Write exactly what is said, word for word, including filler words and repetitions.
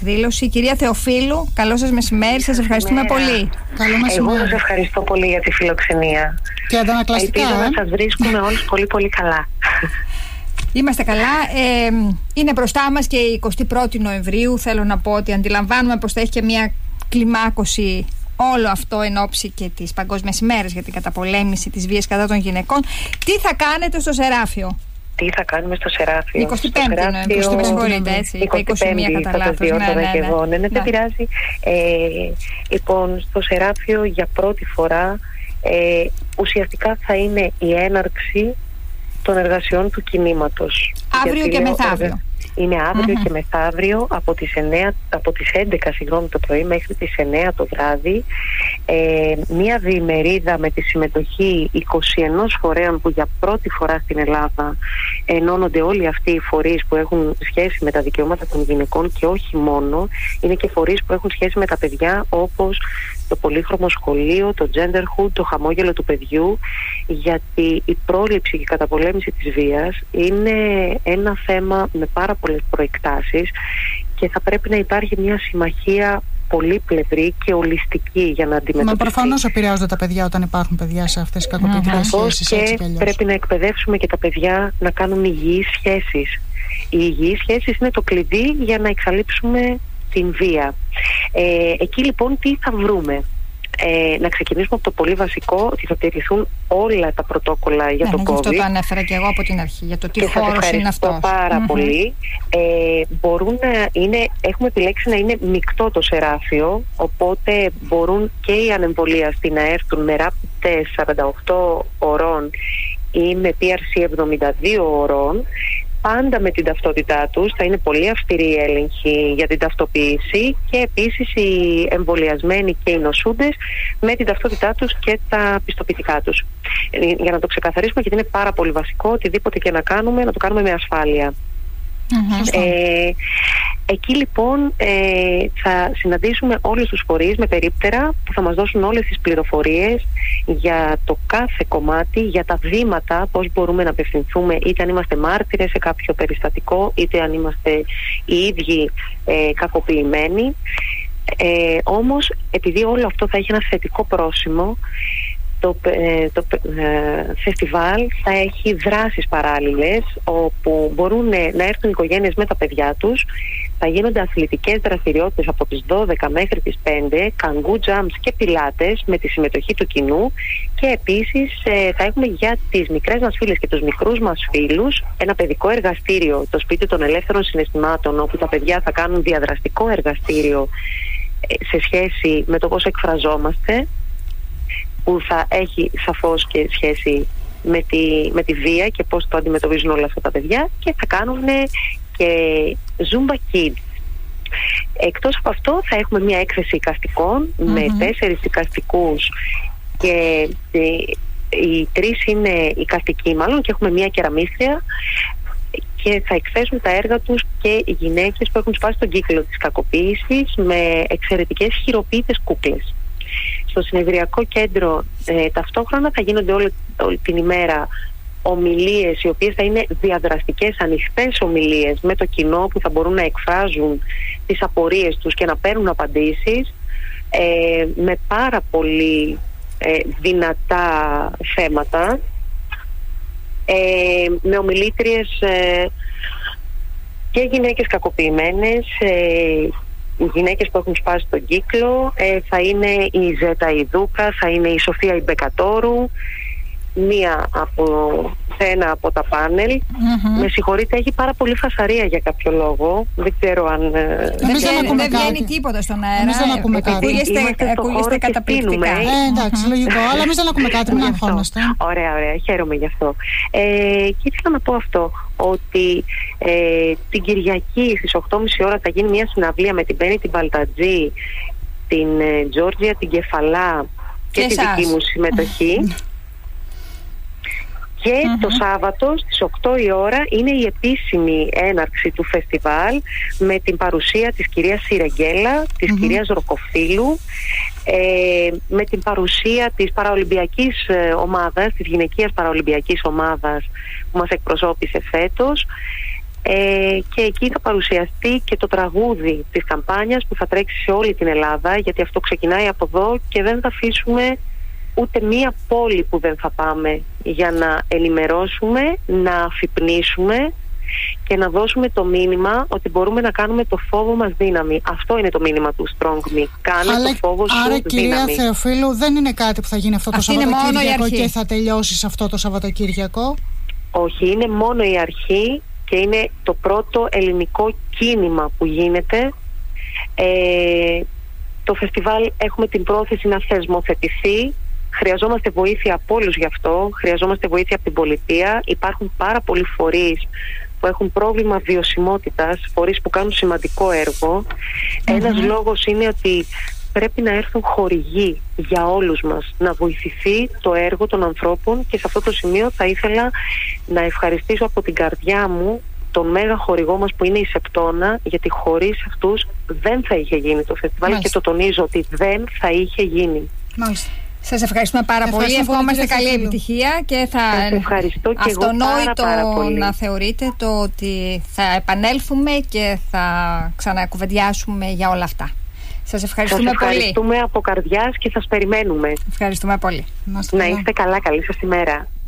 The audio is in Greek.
Δήλωση. Κυρία Θεοφίλου, καλό σας μεσημέρι, σας ευχαριστούμε πολύ. Καλό μεσημέρι. Εγώ σας ευχαριστώ πολύ για τη φιλοξενία. Και αντανακλαστικά. Ελπίζω ε? να σας βρίσκουμε όλους πολύ πολύ καλά. Είμαστε καλά. Ε, είναι μπροστά μας και η εικοστή πρώτη Νοεμβρίου. Θέλω να πω ότι αντιλαμβάνουμε πως θα έχει και μια κλιμάκωση όλο αυτό εν ώψη και τις Παγκόσμιες ημέρες για την καταπολέμηση της βίας κατά των γυναικών. Τι θα κάνετε στο Σεράφιο? Τι θα κάνουμε στο Σεράφιο? εικοστή πέμπτη Νοεμβρίου, με συγχωρείτε, έτσι. εικοστή πέμπτη θα το διόρθωνα ναι, ναι, ναι. και εγώ. Ναι, ναι, δεν πειράζει. Ε, λοιπόν, στο Σεράφιο για πρώτη φορά ε, ουσιαστικά θα είναι η έναρξη των εργασιών του κινήματος. Αύριο και μεθαύριο. Είναι αύριο mm-hmm. και μεθαύριο από τις, εννέα, από τις έντεκα συγγνώμη, το πρωί μέχρι τις εννέα το βράδυ. Ε, μία διημερίδα με τη συμμετοχή είκοσι ένα φορέων που για πρώτη φορά στην Ελλάδα ενώνονται όλοι αυτοί οι φορείς που έχουν σχέση με τα δικαιώματα των γυναικών και όχι μόνο. Είναι και φορείς που έχουν σχέση με τα παιδιά, όπως το πολύχρωμο σχολείο, το genderhood, το χαμόγελο του παιδιού, γιατί η πρόληψη και η καταπολέμηση της βίας είναι ένα θέμα με πάρα πολλές προεκτάσεις και θα πρέπει να υπάρχει μια συμμαχία πολύπλευρη και ολιστική για να αντιμετωπιστεί. Μα προφανώς επηρεάζονται τα παιδιά όταν υπάρχουν παιδιά σε αυτές τις κακοποιητικές σχέσεις. Και, έτσι κι πρέπει να εκπαιδεύσουμε και τα παιδιά να κάνουν υγιείς σχέσεις. Οι υγιείς σχέσεις είναι το κλειδί για να εξαλείψουμε την βία. Ε, εκεί λοιπόν τι θα βρούμε? Ε, να ξεκινήσουμε από το πολύ βασικό, ότι θα τηρηθούν όλα τα πρωτόκολλα για ναι, το ναι, COVID. Αυτό το ανέφερα και εγώ από την αρχή, για το τι και χώρος είναι αυτός. πάρα mm-hmm. πολύ. Ε, μπορούν να είναι, έχουμε επιλέξει να είναι μεικτό το Σεράφιο, οπότε μπορούν και οι ανεμβολίαστοι να έρθουν με rapid test σαράντα οκτώ ωρών ή με πι αρ σι εβδομήντα δύο ωρών. Πάντα με την ταυτότητά τους, θα είναι πολύ αυστηρή η έλεγχη για την ταυτοποίηση και επίσης οι εμβολιασμένοι και οι νοσούντες με την ταυτότητά τους και τα πιστοποιητικά τους. Για να το ξεκαθαρίσουμε, γιατί είναι πάρα πολύ βασικό, οτιδήποτε και να κάνουμε, να το κάνουμε με ασφάλεια. Mm-hmm. Ε, εκεί λοιπόν ε, θα συναντήσουμε όλους τους φορείς με περίπτερα που θα μας δώσουν όλες τις πληροφορίες για το κάθε κομμάτι, για τα βήματα, πώς μπορούμε να απευθυνθούμε, είτε αν είμαστε μάρτυρες σε κάποιο περιστατικό, είτε αν είμαστε οι ίδιοι ε, κακοποιημένοι. Ε, όμως επειδή όλο αυτό θα έχει ένα θετικό πρόσημο, Το, το ε, φεστιβάλ θα έχει δράσεις παράλληλες όπου μπορούν να έρθουν οι οικογένειες με τα παιδιά τους. Θα γίνονται αθλητικές δραστηριότητες από τις δώδεκα μέχρι τις πέντε, καγκού jumps και πιλάτες με τη συμμετοχή του κοινού, και επίσης ε, θα έχουμε για τις μικρές μας φίλες και τους μικρούς μας φίλους ένα παιδικό εργαστήριο, το σπίτι των ελεύθερων συναισθημάτων, όπου τα παιδιά θα κάνουν διαδραστικό εργαστήριο ε, σε σχέση με το πώς εκφραζόμαστε, που θα έχει σαφώς και σχέση με τη, με τη βία και πώς το αντιμετωπίζουν όλα αυτά τα παιδιά, και θα κάνουν και Zumba Kids. Εκτός από αυτό θα έχουμε μια έκθεση εικαστικών mm-hmm. με τέσσερις εικαστικούς και οι, οι τρεις είναι εικαστικοί μάλλον, και έχουμε μια κεραμίστρια, και θα εκθέσουν τα έργα τους και οι γυναίκες που έχουν σπάσει τον κύκλο της κακοποίησης με εξαιρετικές χειροποίητες κούκλες. Στο συνεδριακό κέντρο ε, ταυτόχρονα θα γίνονται όλη, όλη την ημέρα ομιλίες, οι οποίες θα είναι διαδραστικές, ανοιχτές ομιλίες με το κοινό, που θα μπορούν να εκφράζουν τις απορίες τους και να παίρνουν απαντήσεις ε, με πάρα πολύ ε, δυνατά θέματα, ε, με ομιλήτριες ε, και γυναίκες κακοποιημένες, ε, γυναίκες που έχουν σπάσει τον κύκλο. ε, θα είναι η Ζέτα Ιδούκα, θα είναι η Σοφία Ιμπεκατόρου, μία από, ένα από τα πάνελ. Mm-hmm. Με συγχωρείτε, έχει πάρα πολύ φασαρία για κάποιο λόγο. Δεν ξέρω αν... Δεν βγαίνει, δεν βγαίνει τίποτα στον αέρα. Εμείς δεν ακούμε κάτι. Ακούγεστε καταπληκτικά. Ε, εντάξει, λογικό. Αλλά εμείς δεν ακούμε κάτι, μην αγχώνεστε. Ωραία, ωραία. Χαίρομαι γι' αυτό. Ε, και ήθελα να πω αυτό, ότι ε, την Κυριακή στις οκτώ και μισή ώρα θα γίνει μια συναυλία με την Μπέννη την Παλτατζή, την ε, Τζόρτζια την Κεφαλά και, και τη δική μου συμμετοχή. Και mm-hmm. το Σάββατο στις οκτώ η ώρα είναι η επίσημη έναρξη του φεστιβάλ με την παρουσία της κυρίας Σιρεγγέλα, της mm-hmm. κυρίας Ροκοφίλου, ε, με την παρουσία της παραολυμπιακής ε, ομάδας, της γυναικείας παραολυμπιακής ομάδας που μας εκπροσώπησε φέτος, Ε, και εκεί θα παρουσιαστεί και το τραγούδι της καμπάνιας που θα τρέξει σε όλη την Ελλάδα, γιατί αυτό ξεκινάει από εδώ και δεν θα αφήσουμε ούτε μία πόλη που δεν θα πάμε για να ενημερώσουμε, να αφυπνίσουμε και να δώσουμε το μήνυμα ότι μπορούμε να κάνουμε το φόβο μας δύναμη. Αυτό είναι το μήνυμα του Strong Me. Κάνε Αλλά, το φόβο σου άρα, δύναμη. κυρία Θεοφίλου, δεν είναι κάτι που θα γίνει αυτό το Αυτή Σαββατοκύριακο και θα τελειώσει σε αυτό το Σαββατοκύριακο. Όχι, είναι μόνο η αρχή και είναι το πρώτο ελληνικό κίνημα που γίνεται. Ε, το φεστιβάλ έχουμε την πρόθεση να θεσμοθετηθεί. Χρειαζόμαστε βοήθεια από όλους γι' αυτό. Χρειαζόμαστε βοήθεια από την πολιτεία. Υπάρχουν πάρα πολλοί φορείς που έχουν πρόβλημα βιωσιμότητας, φορείς που κάνουν σημαντικό έργο. Mm-hmm. Ένας λόγος είναι ότι πρέπει να έρθουν χορηγοί για όλους μας, να βοηθηθεί το έργο των ανθρώπων, και σε αυτό το σημείο θα ήθελα να ευχαριστήσω από την καρδιά μου τον μέγα χορηγό μας που είναι η Σεπτόνα, γιατί χωρίς αυτούς δεν θα είχε γίνει το φεστιβάλ. Μάλιστα. Και το τονίζω ότι δεν θα είχε γίνει. Μάλιστα. Σας ευχαριστούμε πάρα πολύ. Ευχόμαστε καλή επιτυχία και θα ευχαριστώ και αυτονόητο εγώ πάρα, πάρα πολύ. Να θεωρείτε το ότι θα επανέλθουμε και θα ξανακουβεντιάσουμε για όλα αυτά. Σας ευχαριστούμε, σας ευχαριστούμε πολύ. Ευχαριστούμε από καρδιάς και σας περιμένουμε. Ευχαριστούμε πολύ. Να είστε καλά, καλή σας ημέρα.